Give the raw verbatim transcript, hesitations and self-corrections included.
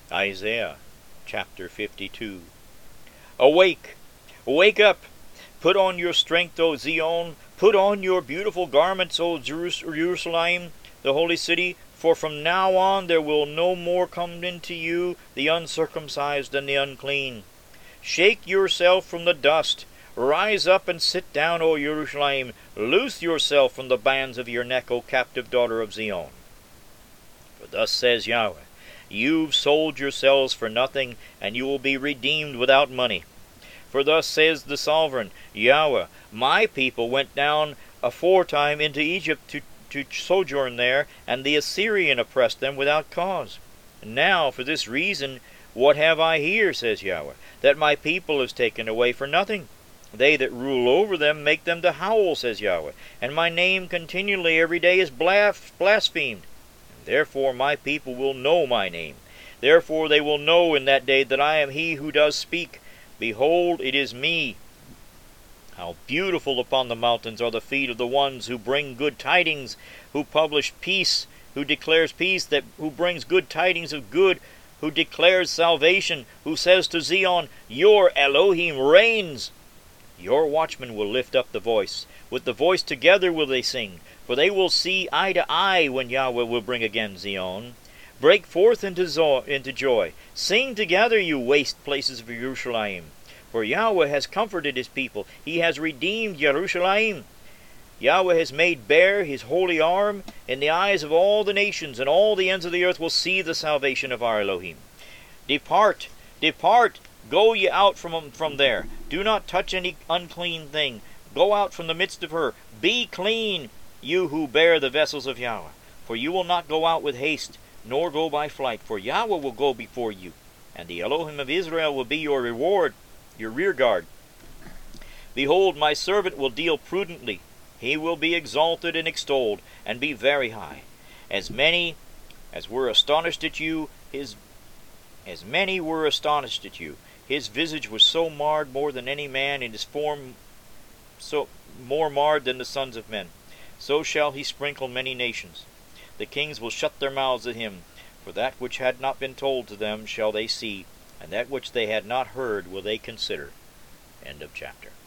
Isaiah chapter fifty-two. Awake, wake up, put on your strength, O Zion, put on your beautiful garments, O Jerusalem, the holy city, for from now on there will no more come into you the uncircumcised and the unclean. Shake yourself from the dust, rise up and sit down, O Jerusalem, loose yourself from the bands of your neck, O captive daughter of Zion. For thus says Yahweh, you've sold yourselves for nothing, and you will be redeemed without money. For thus says the sovereign Yahweh, my people went down aforetime into Egypt to, to sojourn there, and the Assyrian oppressed them without cause. Now for this reason, what have I here, says Yahweh, that my people is taken away for nothing? They that rule over them make them to howl, says Yahweh, and my name continually every day is blasphemed. Therefore my people will know my name. Therefore they will know in that day that I am he who does speak. Behold, it is me. How beautiful upon the mountains are the feet of the ones who bring good tidings, who publish peace, who declares peace, that who brings good tidings of good, who declares salvation, who says to Zion, your Elohim reigns. Your watchmen will lift up the voice. With the voice together will they sing. For they will see eye to eye when Yahweh will bring again Zion. Break forth into, zo- into joy. Sing together, you waste places of Jerusalem. For Yahweh has comforted his people. He has redeemed Jerusalem. Yahweh has made bare his holy arm in the eyes of all the nations, and all the ends of the earth will see the salvation of our Elohim. Depart, depart, go ye out from, from there. Do not touch any unclean thing. Go out from the midst of her. Be clean, you who bear the vessels of Yahweh. For you will not go out with haste, nor go by flight. For Yahweh will go before you, and the Elohim of Israel will be your reward, your rear guard. Behold, my servant will deal prudently. He will be exalted and extolled, and be very high. As many as were astonished at you, his as many were astonished at you. His visage was so marred more than any man, and his form so more marred than the sons of men. So shall he sprinkle many nations. The kings will shut their mouths at him, for that which had not been told to them shall they see, and that which they had not heard will they consider. End of chapter.